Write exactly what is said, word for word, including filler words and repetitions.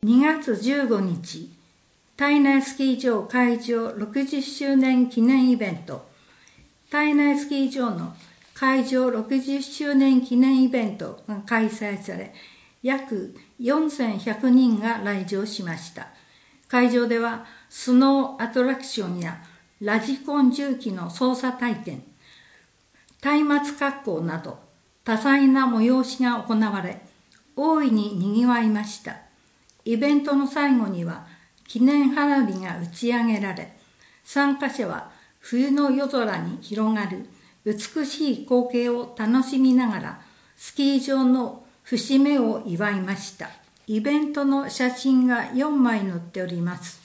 にがつじゅうごにち、胎内スキー場開場ろくじゅっしゅうねん記念イベント。胎内スキー場の開場ろくじゅっしゅうねん記念イベントが開催され、約よんせんひゃくにんが来場しました。会場では、スノーアトラクションやラジコン重機の操作体験、松明格好など多彩な催しが行われ、大いに賑わいました。イベントの最後には記念花火が打ち上げられ、参加者は冬の夜空に広がる美しい光景を楽しみながらスキー場の節目を祝いました。イベントの写真がよんまい載っております。